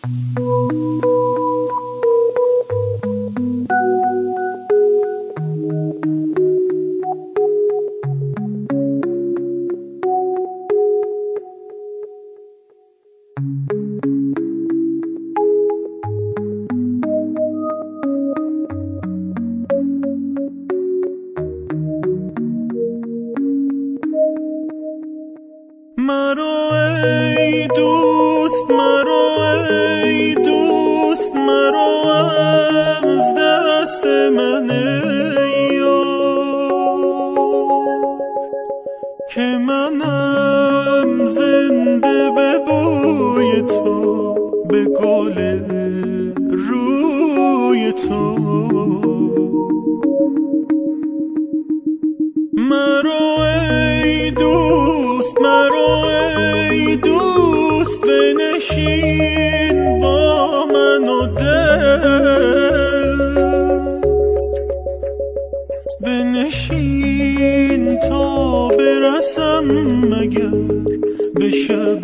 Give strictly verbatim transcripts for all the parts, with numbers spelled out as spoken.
مرو ای دوست، مرو ای دوست، مرو از دست من یار، که منم زنده به بوی تو، به گل روی تو. مرو ای دوست، مرو ای دوست، بنشین با من و دل، بنشین تا برسم مگر به شب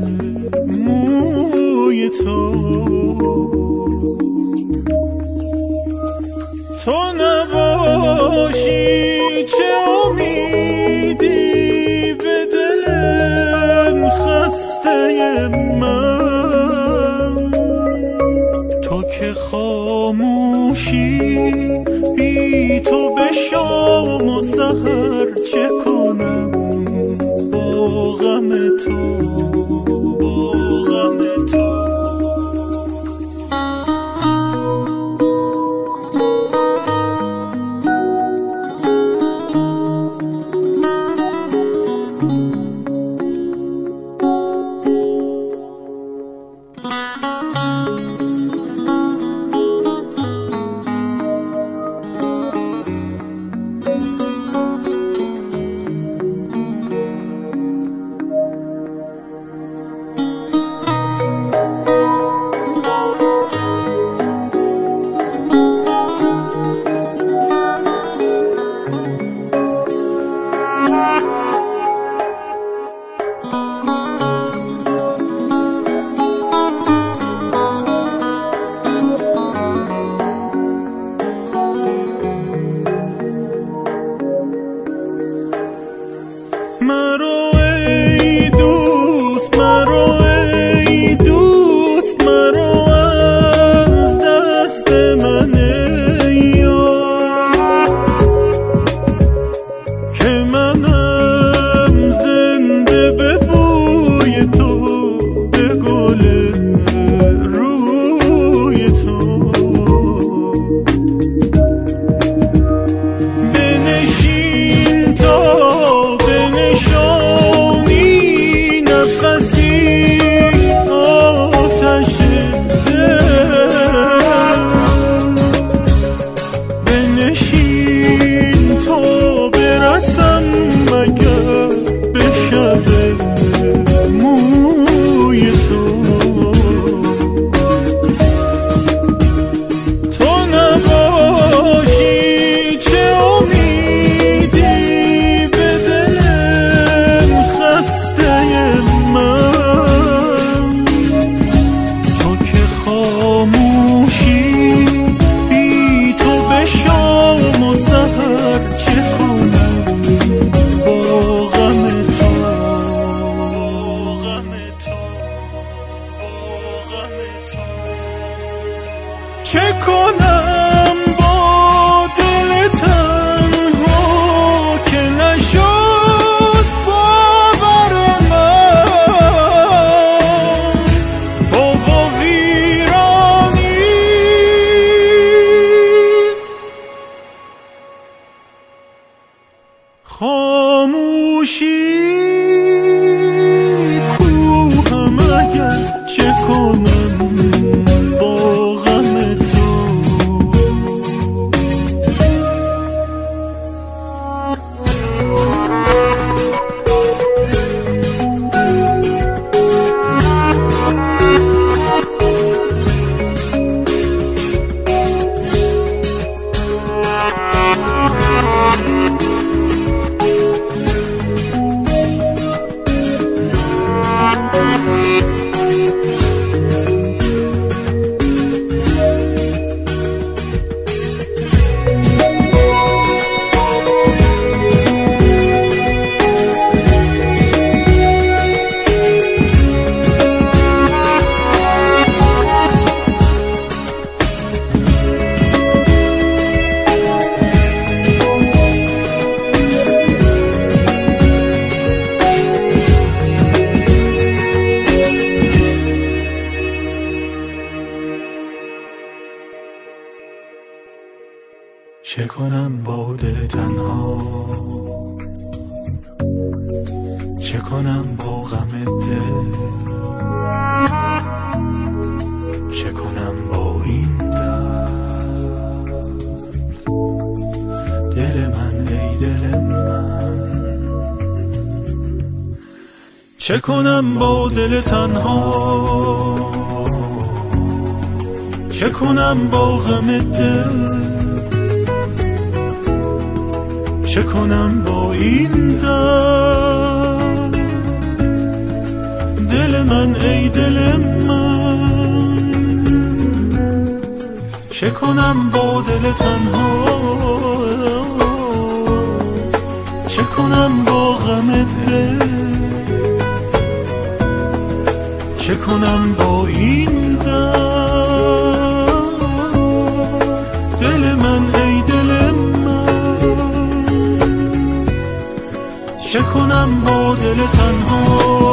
موی تو. تو نباشی چه امیدی به دلم خسته من، تو که خاموشی بی تو به شام و سحر چه کنم با غم تو، با غم تو. مرو ای دوست، مرو ای دوست، مرو از دست من یار، که منم زنده به بوی تو، به گل روی تو. بنشین تا چه کنم با دل تنها که نشد باور من، باغ و ویرانی خاموشی کوهم اگر چه کنم با غم تو. چه کنم با دل تنها، چه کنم با غم دل، چه کنم با این درد. دل من ای دل من، چه کنم با دل تنها، چه کنم با غم دل، چه کنم با این درد. دل من ای دل من، چه کنم با دل تنها، چه کنم با غم دل، چه کنم با این درد. دل من ای دل من، چه کنم با دل تنها،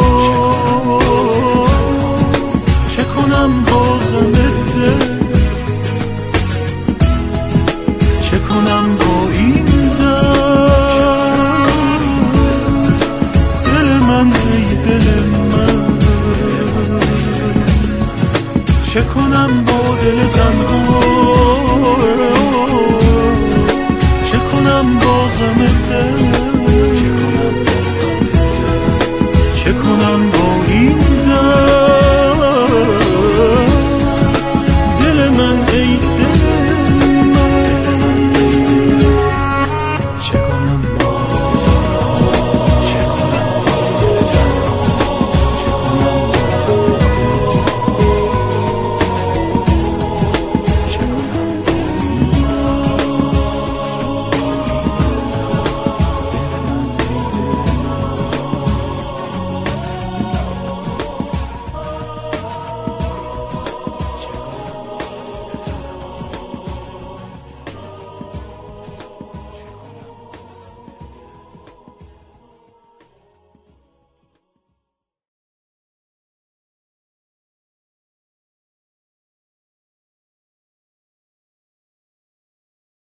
چه کنم با غم دل، چه کنم با این درد. دل من ای دل من، چه کنم با دل تنها، چه کنم با غم دل، چه کنم با این درد.